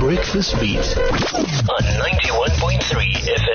Breakfast Beat on 91.3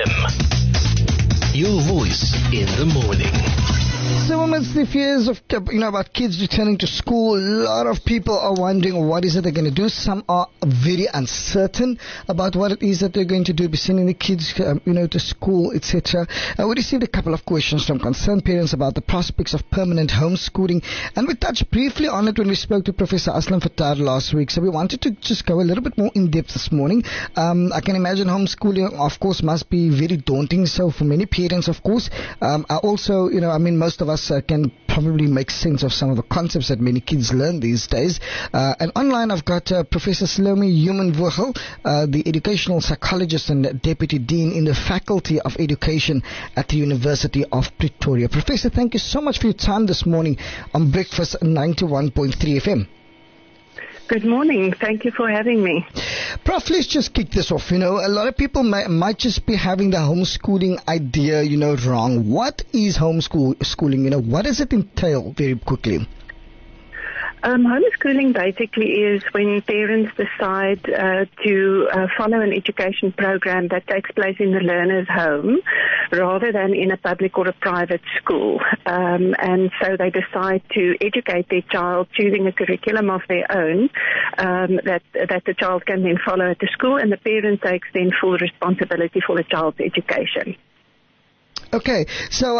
FM. Your voice in the morning. So amidst the fears of, about kids returning to school, a lot of people are wondering what is it they're going to do. Some are very uncertain about what it is that they're going to do, be sending the kids, to school, etc. We received a couple of questions from concerned parents about the prospects of permanent homeschooling, and we touched briefly on it when we spoke to Professor Aslam Fattar last week. So we wanted to just go a little bit more in depth this morning. I can imagine homeschooling, of course, must be very daunting. So for many parents, of course, I also, most of us can probably make sense of some of the concepts that many kids learn these days. And online I've got Professor Salome Human-Vogel, the educational psychologist and deputy dean in the Faculty of Education at the University of Pretoria. Professor, thank you so much for your time this morning on Breakfast 91.3 FM. Good morning. Thank you for having me. Prof, let's just kick this off. A lot of people might just be having the homeschooling idea, wrong. What is homeschooling? What does it entail very quickly? Homeschooling basically is when parents decide to follow an education program that takes place in the learner's home rather than in a public or a private school. And so they decide to educate their child, choosing a curriculum of their own that the child can then follow at the school, and the parent takes then full responsibility for the child's education. Okay, so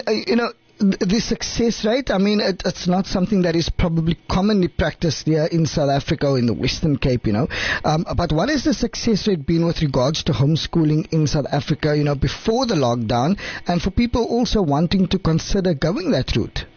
the success rate, it's not something that is probably commonly practiced here in South Africa or in the Western Cape, but what has the success rate been with regards to homeschooling in South Africa, before the lockdown, and for people also wanting to consider going that route?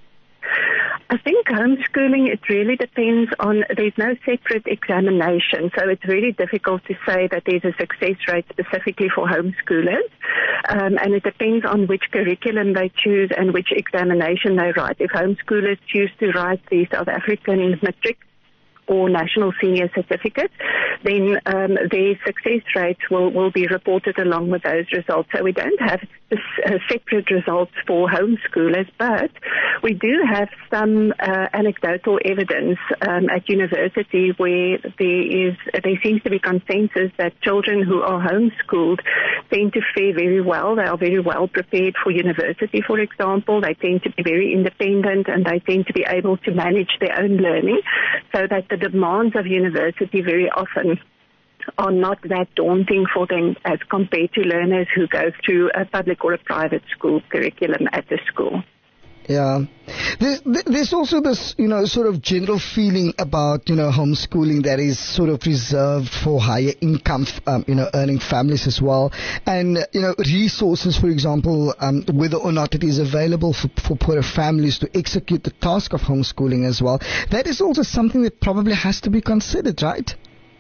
I think homeschooling, it really depends on, there's no separate examination, so it's really difficult to say that there's a success rate specifically for homeschoolers, and it depends on which curriculum they choose and which examination they write. If homeschoolers choose to write the South African Matric or National Senior Certificate, then their success rates will be reported along with those results. So we don't have separate results for homeschoolers, but we do have some anecdotal evidence at university where there seems to be consensus that children who are homeschooled tend to fare very well. They are very well prepared for university, for example. They tend to be very independent, and they tend to be able to manage their own learning, so that the demands of university very often are not that daunting for them as compared to learners who go through a public or a private school curriculum at the school. Yeah. There's also this, sort of general feeling about, homeschooling that is sort of reserved for higher income, earning families as well. And, resources, for example, whether or not it is available for poorer families to execute the task of homeschooling as well. That is also something that probably has to be considered, right?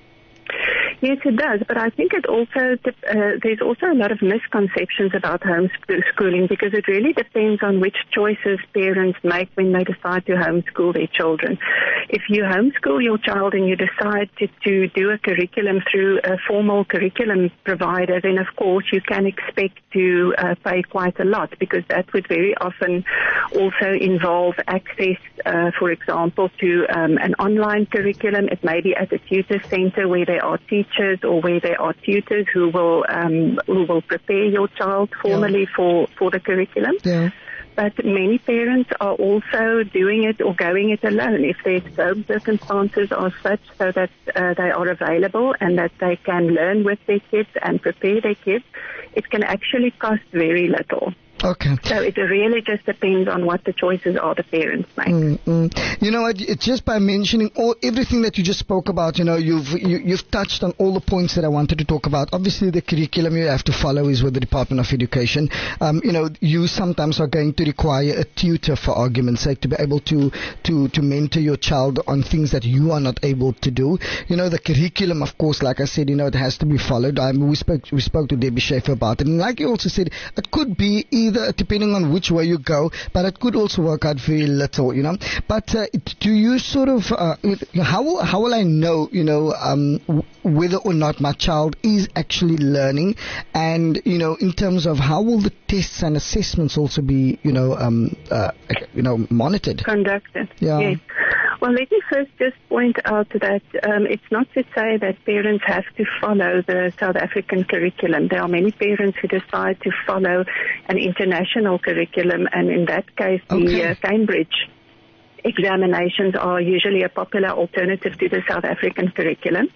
Yes, it does, but I think it also there's also a lot of misconceptions about homeschooling, because it really depends on which choices parents make when they decide to homeschool their children. If you homeschool your child and you decide to do a curriculum through a formal curriculum provider, then of course you can expect to pay quite a lot, because that would very often also involve access, for example, to an online curriculum. It may be at a tutor center where there are teachers or where there are tutors who will prepare your child formally for the curriculum. Yeah. But many parents are also doing it or going it alone if their home circumstances are such so that they are available and that they can learn with their kids and prepare their kids. It can actually cost very little. Okay. So it really just depends on what the choices are the parents make. You know what? Just by mentioning everything that you just spoke about, you've touched on all the points that I wanted to talk about. Obviously, the curriculum you have to follow is with the Department of Education. You sometimes are going to require a tutor, for argument's sake, to be able to mentor your child on things that you are not able to do. The curriculum, of course, like I said, it has to be followed. We spoke to Debbie Schaefer about it, and like you also said, it could be either, depending on which way you go, but it could also work out very little, But do you sort of, how will I know, whether or not my child is actually learning? And, in terms of how will the tests and assessments also be, monitored? Conducted. Yeah. Yes. Well, let me first just point out that it's not to say that parents have to follow the South African curriculum. There are many parents who decide to follow an international curriculum, and in that case, the Cambridge examinations are usually a popular alternative to the South African curriculum.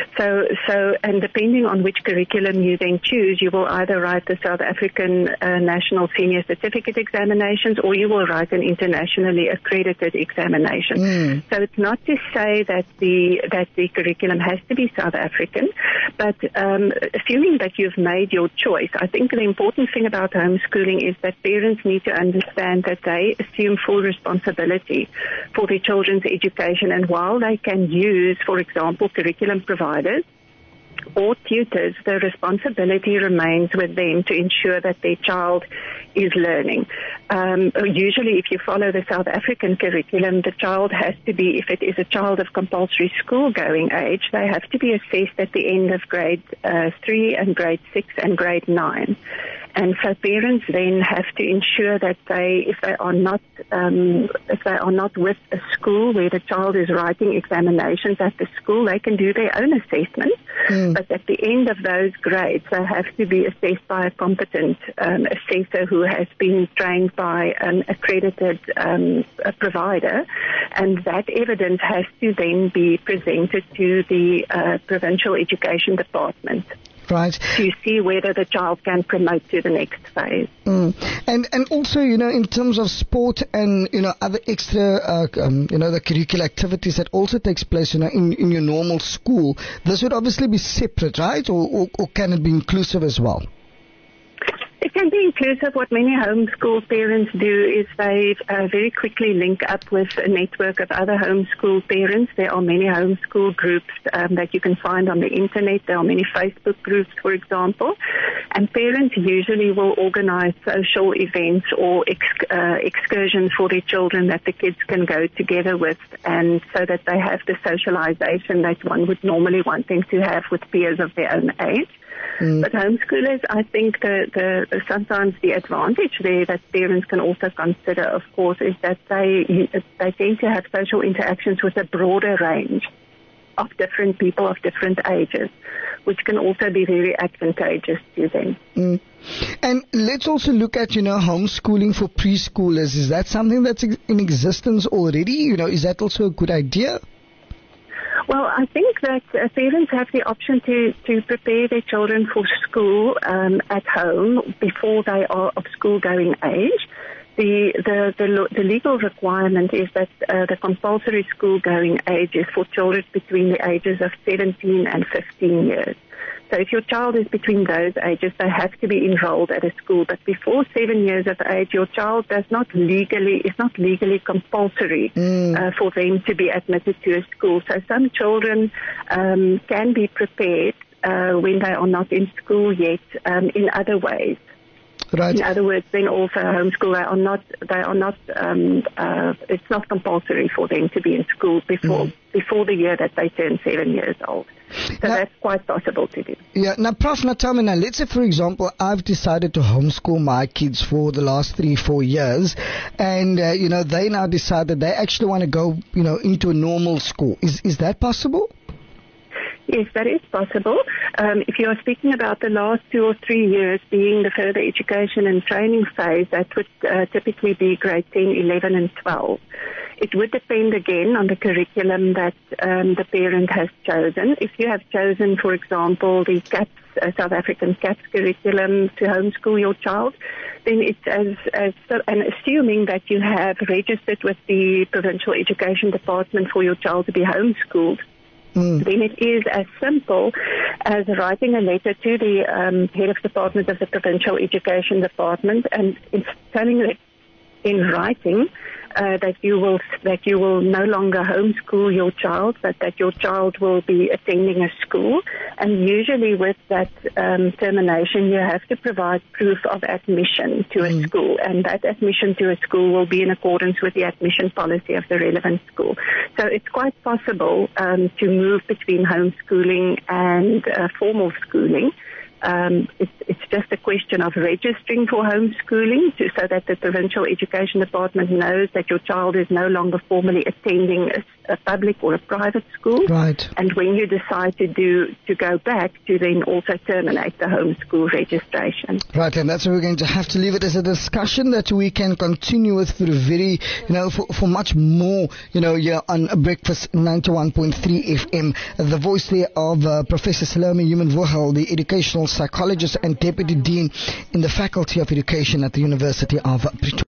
And depending on which curriculum you then choose, you will either write the South African National Senior Certificate examinations, or you will write an internationally accredited examination. So it's not to say that the curriculum has to be South African, but assuming that you've made your choice, I think the important thing about homeschooling is that parents need to understand that they assume full responsibility for their children's education, and while they can use, for example, curriculum providers or tutors, the responsibility remains with them to ensure that their child is learning. Usually, if you follow the South African curriculum, the child has to be, if it is a child of compulsory school-going age, they have to be assessed at the end of grade 3 and grade 6 and grade 9. And so parents then have to ensure that if they are not with a school where the child is writing examinations at the school, they can do their own assessment. But at the end of those grades, they have to be assessed by a competent assessor who has been trained by an accredited provider, and that evidence has to then be presented to the provincial education department. Right. To see whether the child can promote to the next phase. And also, in terms of sport and, other extra, the curricular activities that also takes place, in your normal school, this would obviously be separate, right? Or can it be inclusive as well? It can be inclusive. What many homeschool parents do is they very quickly link up with a network of other homeschool parents. There are many homeschool groups that you can find on the internet. There are many Facebook groups, for example. And parents usually will organize social events or excursions for their children that the kids can go together with, and so that they have the socialization that one would normally want them to have with peers of their own age. But homeschoolers, I think sometimes the advantage there that parents can also consider, of course, is that they tend to have social interactions with a broader range of different people of different ages, which can also be very advantageous to them. And let's also look at, homeschooling for preschoolers. Is that something that's in existence already? Is that also a good idea? Well, I think that parents have the option to prepare their children for school at home before they are of school-going age. The legal requirement is that the compulsory school-going age is for children between the ages of 17 and 15 years. So if your child is between those ages, they have to be enrolled at a school. But before 7 years of age, your child is not legally compulsory for them to be admitted to a school. So some children can be prepared when they are not in school yet in other ways. Right. In other words, then also homeschool, it's not compulsory for them to be in school before the year that they turn 7 years old. So that's quite possible to do. Yeah. Now, Prof, tell me let's say, for example, I've decided to homeschool my kids for the last 3-4 years, and, they now decide that they actually want to go, into a normal school. Is that possible? Yes, that is possible. If you are speaking about the last 2 or 3 years being the further education and training phase, that would typically be grade 10, 11 and 12. It would depend again on the curriculum that the parent has chosen. If you have chosen, for example, the CAPS, South African CAPS curriculum to homeschool your child, then it's and assuming that you have registered with the Provincial Education Department for your child to be homeschooled, then it is as simple as writing a letter to the head of department of the Provincial Education Department and telling them in writing that you will no longer homeschool your child, but that your child will be attending a school. And usually with that termination, you have to provide proof of admission to a school, and that admission to a school will be in accordance with the admission policy of the relevant school. So it's quite possible to move between homeschooling and formal schooling, It's just a question of registering for homeschooling so that the Provincial Education Department knows that your child is no longer formally attending a public or a private school. Right. And when you decide to go back, to then also terminate the homeschool registration. Right, and that's where we're going to have to leave it as a discussion that we can continue with for for much more, here on Breakfast 91.3 FM. The voice there of Professor Salome Human-Vogel, the educational psychologist and deputy dean in the Faculty of Education at the University of Pretoria.